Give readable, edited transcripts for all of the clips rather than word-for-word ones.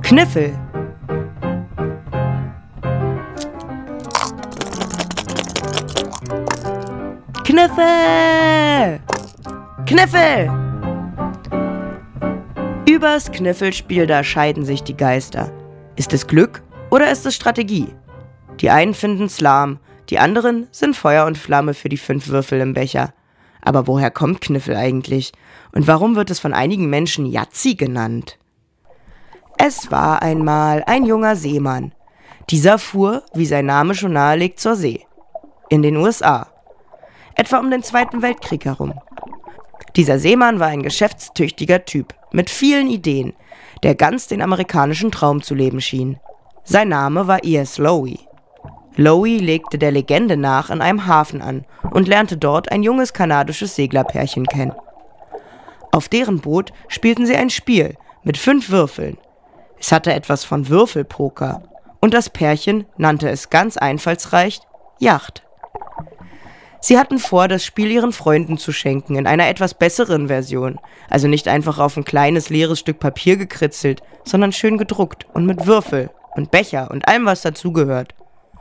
Kniffel. Kniffel! Kniffel! Übers Kniffelspiel, da scheiden sich die Geister. Ist es Glück oder ist es Strategie? Die einen finden's lahm, die anderen sind Feuer und Flamme für die 5 Würfel im Becher. Aber woher kommt Kniffel eigentlich? Und warum wird es von einigen Menschen Yazzi genannt? Es war einmal ein junger Seemann. Dieser fuhr, wie sein Name schon nahelegt, zur See. In den USA. Etwa um den Zweiten Weltkrieg herum. Dieser Seemann war ein geschäftstüchtiger Typ mit vielen Ideen, der ganz den amerikanischen Traum zu leben schien. Sein Name war E.S. Lowy. Lowy legte der Legende nach in einem Hafen an und lernte dort ein junges kanadisches Seglerpärchen kennen. Auf deren Boot spielten sie ein Spiel mit 5 Würfeln. Es hatte etwas von Würfelpoker und das Pärchen nannte es ganz einfallsreich Yacht. Sie hatten vor, das Spiel ihren Freunden zu schenken, in einer etwas besseren Version. Also nicht einfach auf ein kleines, leeres Stück Papier gekritzelt, sondern schön gedruckt und mit Würfel und Becher und allem, was dazugehört.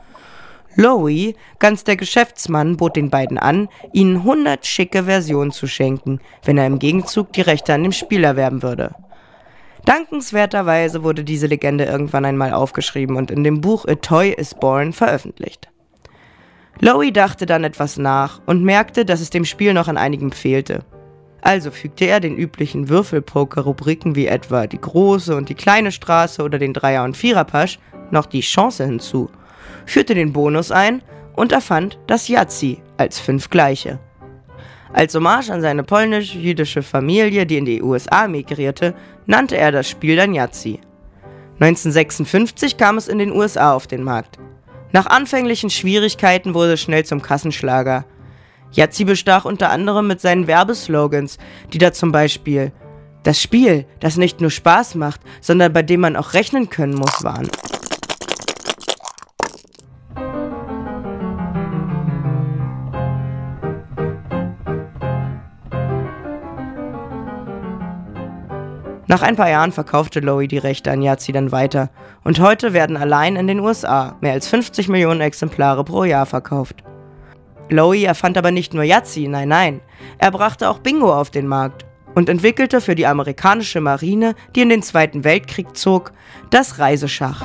Lowy, ganz der Geschäftsmann, bot den beiden an, ihnen 100 schicke Versionen zu schenken, wenn er im Gegenzug die Rechte an dem Spiel erwerben würde. Dankenswerterweise wurde diese Legende irgendwann einmal aufgeschrieben und in dem Buch A Toy is Born veröffentlicht. Lowy dachte dann etwas nach und merkte, dass es dem Spiel noch an einigem fehlte. Also fügte er den üblichen Würfelpoker-Rubriken wie etwa die große und die kleine Straße oder den Dreier- und Viererpasch noch die Chance hinzu, führte den Bonus ein und erfand das Yazzi als 5 gleiche. Als Hommage an seine polnisch-jüdische Familie, die in die USA migrierte, nannte er das Spiel dann Yazzi. 1956 kam es in den USA auf den Markt. Nach anfänglichen Schwierigkeiten wurde es schnell zum Kassenschlager. Yazzi bestach unter anderem mit seinen Werbeslogans, die da zum Beispiel „Das Spiel, das nicht nur Spaß macht, sondern bei dem man auch rechnen können muss" waren. Nach ein paar Jahren verkaufte Lowy die Rechte an Yazzi dann weiter und heute werden allein in den USA mehr als 50 Millionen Exemplare pro Jahr verkauft. Lowy erfand aber nicht nur Yazzi, nein, er brachte auch Bingo auf den Markt und entwickelte für die amerikanische Marine, die in den Zweiten Weltkrieg zog, das Reiseschach.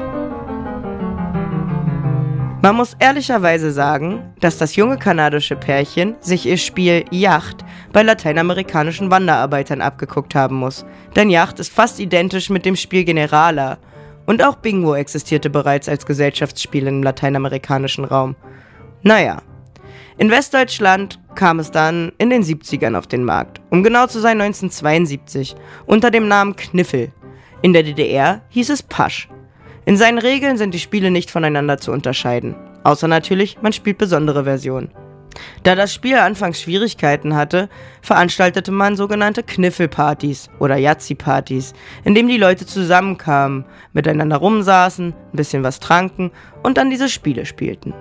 Man muss ehrlicherweise sagen, dass das junge kanadische Pärchen sich ihr Spiel Yacht bei lateinamerikanischen Wanderarbeitern abgeguckt haben muss, denn Yacht ist fast identisch mit dem Spiel Generala und auch Bingo existierte bereits als Gesellschaftsspiel im lateinamerikanischen Raum. Naja, in Westdeutschland kam es dann in den 70ern auf den Markt, um genau zu sein 1972, unter dem Namen Kniffel. In der DDR hieß es Pasch. In seinen Regeln sind die Spiele nicht voneinander zu unterscheiden, außer natürlich, man spielt besondere Versionen. Da das Spiel anfangs Schwierigkeiten hatte, veranstaltete man sogenannte Kniffelpartys oder Yazzi-Partys, in denen die Leute zusammenkamen, miteinander rumsaßen, ein bisschen was tranken und dann diese Spiele spielten.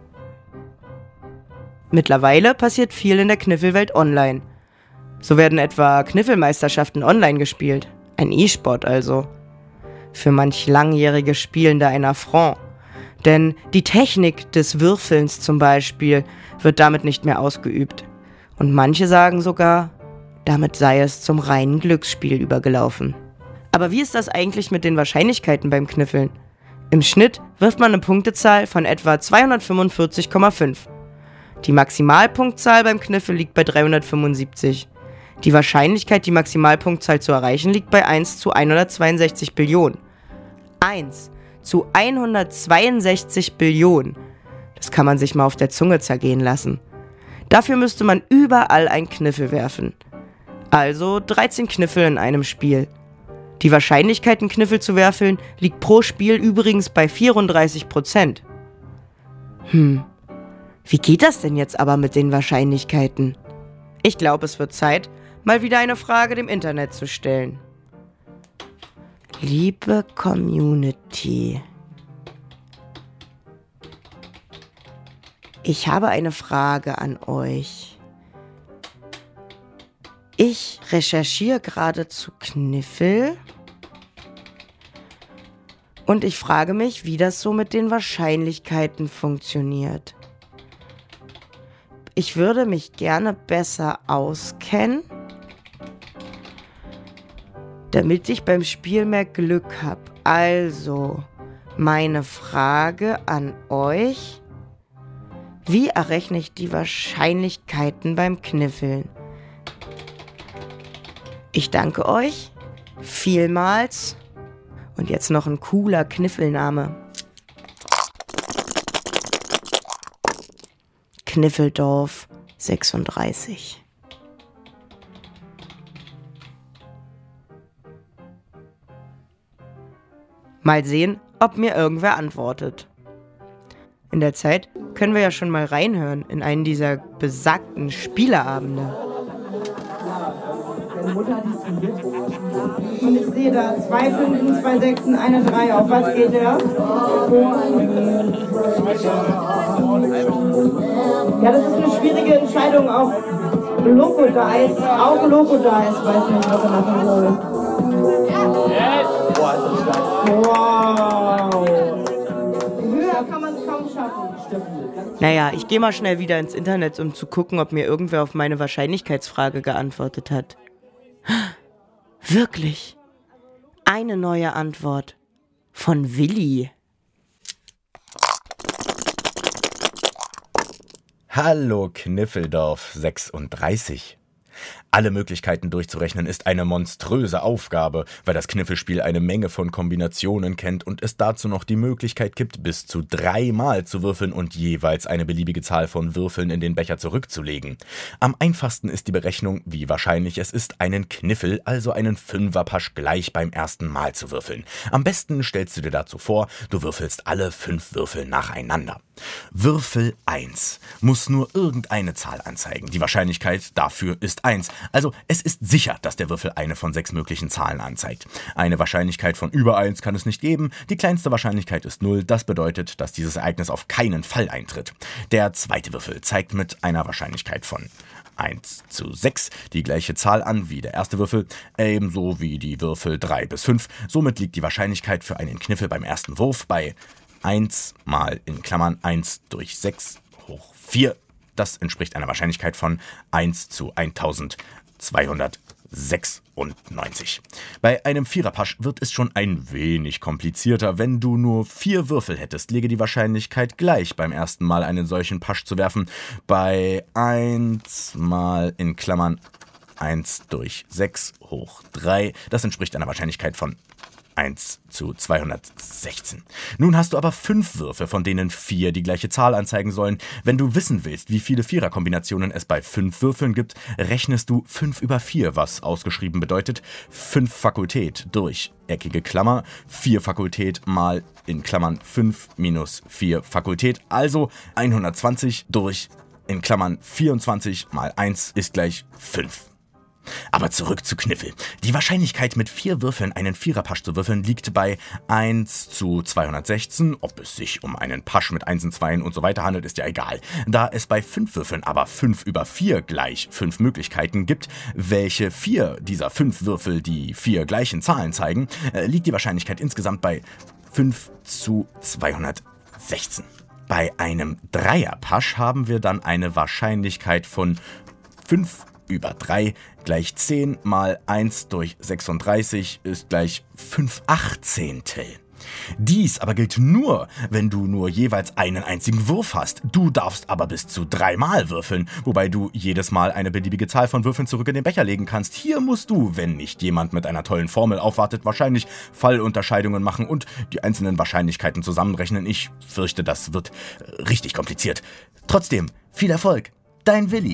Mittlerweile passiert viel in der Kniffelwelt online. So werden etwa Kniffelmeisterschaften online gespielt, ein E-Sport also. Für manch langjährige Spielende ein Affront. Denn die Technik des Würfelns zum Beispiel wird damit nicht mehr ausgeübt. Und manche sagen sogar, damit sei es zum reinen Glücksspiel übergelaufen. Aber wie ist das eigentlich mit den Wahrscheinlichkeiten beim Kniffeln? Im Schnitt wirft man eine Punktezahl von etwa 245,5. Die Maximalpunktzahl beim Kniffel liegt bei 375. Die Wahrscheinlichkeit, die Maximalpunktzahl zu erreichen, liegt bei 1 zu 162 Billionen. 1 zu 162 Billionen. Das kann man sich mal auf der Zunge zergehen lassen. Dafür müsste man überall einen Kniffel werfen. Also 13 Kniffel in einem Spiel. Die Wahrscheinlichkeit, einen Kniffel zu werfen, liegt pro Spiel übrigens bei 34%. Wie geht das denn jetzt aber mit den Wahrscheinlichkeiten? Ich glaube, es wird Zeit, mal wieder eine Frage dem Internet zu stellen. Liebe Community, ich habe eine Frage an euch. Ich recherchiere gerade zu Kniffel Und ich frage mich, wie das so mit den Wahrscheinlichkeiten funktioniert. Ich würde mich gerne besser auskennen, damit ich beim Spiel mehr Glück habe. Also, meine Frage an euch: Wie errechne ich die Wahrscheinlichkeiten beim Kniffeln? Ich danke euch vielmals. Und jetzt noch ein cooler Kniffelname. Kniffeldorf 36. Mal sehen, ob mir irgendwer antwortet. In der Zeit können wir ja schon mal reinhören in einen dieser besagten Spieleabende. Und ich sehe da 2 Fünfen, 2 Sechsen, eine 3. Auf was geht der? Ja, das ist eine schwierige Entscheidung. Auch Loko-Dice, weiß nicht, was er machen soll. Wow. Höher kann man es kaum schaffen. Naja, ich gehe mal schnell wieder ins Internet, um zu gucken, ob mir irgendwer auf meine Wahrscheinlichkeitsfrage geantwortet hat. Wirklich? Eine neue Antwort. Von Willi. Hallo Kniffeldorf 36. Alle Möglichkeiten durchzurechnen ist eine monströse Aufgabe, weil das Kniffelspiel eine Menge von Kombinationen kennt und es dazu noch die Möglichkeit gibt, bis zu 3 Mal zu würfeln und jeweils eine beliebige Zahl von Würfeln in den Becher zurückzulegen. Am einfachsten ist die Berechnung, wie wahrscheinlich es ist, einen Kniffel, also einen Fünferpasch, gleich beim ersten Mal zu würfeln. Am besten stellst du dir dazu vor, du würfelst alle 5 Würfel nacheinander. Würfel 1 muss nur irgendeine Zahl anzeigen. Die Wahrscheinlichkeit dafür ist 1. Also es ist sicher, dass der Würfel eine von 6 möglichen Zahlen anzeigt. Eine Wahrscheinlichkeit von über 1 kann es nicht geben. Die kleinste Wahrscheinlichkeit ist 0. Das bedeutet, dass dieses Ereignis auf keinen Fall eintritt. Der zweite Würfel zeigt mit einer Wahrscheinlichkeit von 1:6 die gleiche Zahl an wie der erste Würfel, ebenso wie die Würfel 3 bis 5. Somit liegt die Wahrscheinlichkeit für einen Kniffel beim ersten Wurf bei 1 mal in Klammern 1 durch 6 hoch 4. Das entspricht einer Wahrscheinlichkeit von 1 zu 1296. Bei einem Viererpasch wird es schon ein wenig komplizierter. Wenn du nur 4 Würfel hättest, läge die Wahrscheinlichkeit gleich, beim ersten Mal einen solchen Pasch zu werfen, bei 1 mal in Klammern 1 durch 6 hoch 3. Das entspricht einer Wahrscheinlichkeit von 1 zu 216. Nun hast du aber 5 Würfe, von denen 4 die gleiche Zahl anzeigen sollen. Wenn du wissen willst, wie viele Viererkombinationen es bei 5 Würfeln gibt, rechnest du 5 über 4, was ausgeschrieben bedeutet 5 Fakultät durch eckige Klammer, 4 Fakultät mal in Klammern 5 minus 4 Fakultät, also 120 durch in Klammern 24 mal 1 ist gleich 5. Aber zurück zu Kniffel. Die Wahrscheinlichkeit, mit 4 Würfeln einen Viererpasch zu würfeln, liegt bei 1 zu 216. Ob es sich um einen Pasch mit 1 und 2 und so weiter handelt, ist ja egal. Da es bei 5 Würfeln aber 5 über 4 gleich 5 Möglichkeiten gibt, welche 4 dieser 5 Würfel die 4 gleichen Zahlen zeigen, liegt die Wahrscheinlichkeit insgesamt bei 5 zu 216. Bei einem Dreierpasch haben wir dann eine Wahrscheinlichkeit von 5 über 3 gleich 10 mal 1 durch 36 ist gleich 5/18. Dies aber gilt nur, wenn du nur jeweils einen einzigen Wurf hast. Du darfst aber bis zu 3 Mal würfeln, wobei du jedes Mal eine beliebige Zahl von Würfeln zurück in den Becher legen kannst. Hier musst du, wenn nicht jemand mit einer tollen Formel aufwartet, wahrscheinlich Fallunterscheidungen machen und die einzelnen Wahrscheinlichkeiten zusammenrechnen. Ich fürchte, das wird richtig kompliziert. Trotzdem, viel Erfolg. Dein Willi.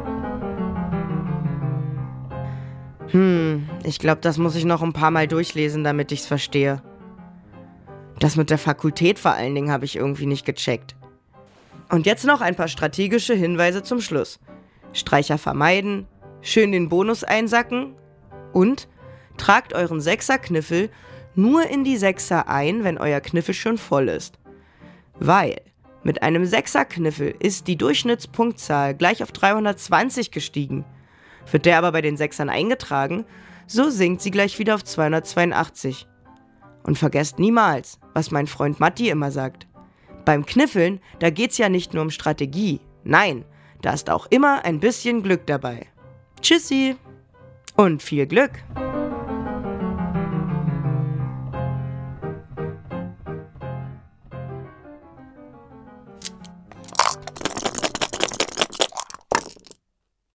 Ich glaube, das muss ich noch ein paar Mal durchlesen, damit ich's verstehe. Das mit der Fakultät vor allen Dingen habe ich irgendwie nicht gecheckt. Und jetzt noch ein paar strategische Hinweise zum Schluss. Streicher vermeiden, schön den Bonus einsacken und tragt euren Sechser-Kniffel nur in die Sechser ein, wenn euer Kniffel schon voll ist. Weil mit einem Sechser-Kniffel ist die Durchschnittspunktzahl gleich auf 320 gestiegen. Wird der aber bei den Sechsern eingetragen, so sinkt sie gleich wieder auf 282. Und vergesst niemals, was mein Freund Matti immer sagt. Beim Kniffeln, da geht's ja nicht nur um Strategie. Nein, da ist auch immer ein bisschen Glück dabei. Tschüssi und viel Glück!